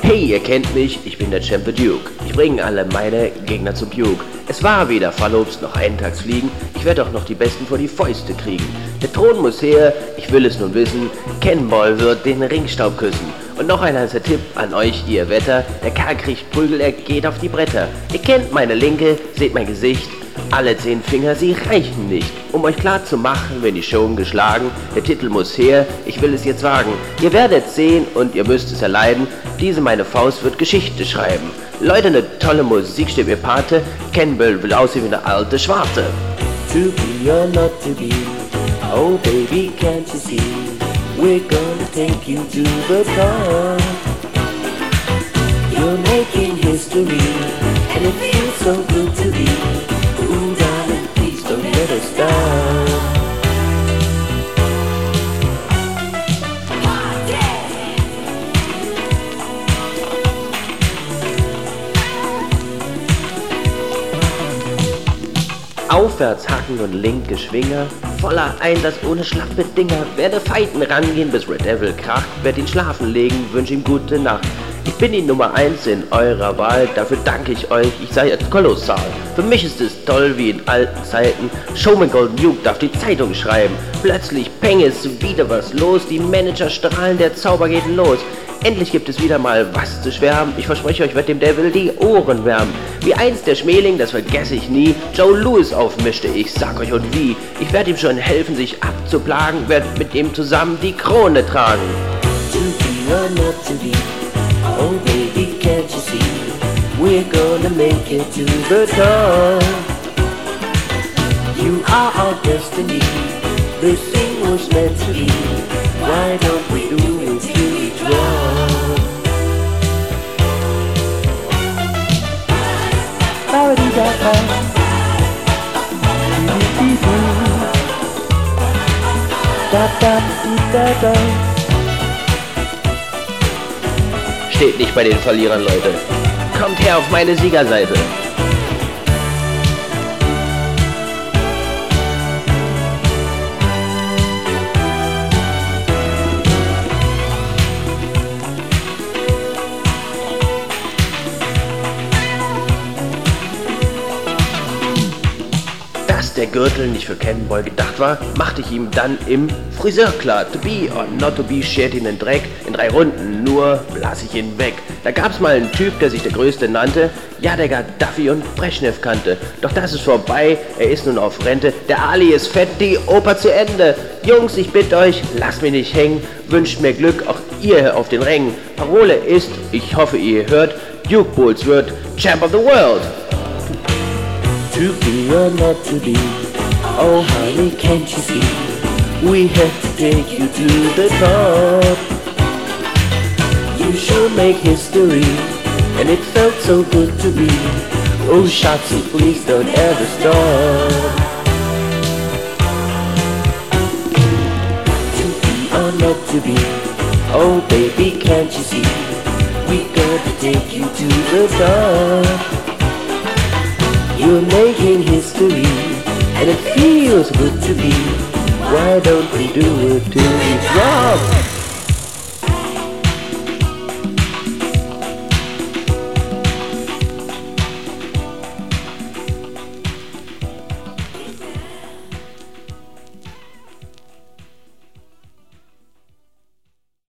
Hey, ihr kennt mich, ich bin der Champion Duke. Ich bringe alle meine Gegner zum Puke. Es war weder Fallobst noch Eintagsfliegen, ich werde auch noch die Besten vor die Fäuste kriegen. Der Thron muss her, ich will es nun wissen, Cannonball wird den Ringstaub küssen. Und noch ein heißer Tipp an euch, ihr Wetter, der Kerl kriegt Prügel, er geht auf die Bretter. Ihr kennt meine Linke, seht mein Gesicht, alle 10 Finger, sie reichen nicht. Um euch klar zu machen, wenn die Show geschlagen, der Titel muss her, ich will es jetzt wagen. Ihr werdet sehen und ihr müsst es erleiden, diese meine Faust wird Geschichte schreiben. Leute, ne tolle Musik steht mir Pate, Cannonball will aussehen wie ne alte Schwarte. To be or not to be, oh baby can't you see, we're gonna take you to the top. You're making history, and it feels so good to be. Ooh darling, please don't let us down. Aufwärts hacken und linke Schwinger, voller Einsatz ohne schlappe Dinger. Werde fighten rangehen, bis Red Devil kracht, werd ihn schlafen legen, wünsch ihm gute Nacht. Ich bin die Nummer 1 in eurer Wahl, dafür danke ich euch, ich sei jetzt kolossal. Für mich ist es toll wie in alten Zeiten, Showman Golden Duke darf die Zeitung schreiben. Plötzlich peng ist wieder was los, die Manager strahlen, der Zauber geht los. Endlich gibt es wieder mal was zu schwärmen. Ich verspreche euch, wird dem Devil die Ohren wärmen. Wie einst der Schmähling, das vergesse ich nie, Joe Louis aufmischte, ich sag euch und wie. Ich werde ihm schon helfen, sich abzuplagen, werd mit ihm zusammen die Krone tragen. To be or not to be, oh baby can't you see, we're gonna make it to the top. You are our destiny, this thing was meant to be. Why don't we do it till we drop? Steht nicht bei den Verlierern, Leute. Kommt her auf meine Siegerseite. Dass der Gürtel nicht für Cannonball gedacht war, machte ich ihm dann im Friseur klar. To be or not to be schert ihn in Dreck. In 3 Runden nur blas ich ihn weg. Da gab's mal einen Typ, der sich der Größte nannte, ja, der Gaddafi und Brezhnev kannte. Doch das ist vorbei, er ist nun auf Rente. Der Ali ist fett, die Oper zu Ende. Jungs, ich bitte euch, lasst mich nicht hängen. Wünscht mir Glück, auch ihr auf den Rängen. Parole ist, ich hoffe ihr hört, Duke Bulls wird Champ of the World. To be or not to be, oh honey, can't you see, we have to take you to the top. You should make history, and it felt so good to be. Oh Shotzi, please don't ever stop. To be or not to be, oh baby, can't you see, we gotta take you to the top. You're making history, and it feels good to be. Why don't we do it till we drop?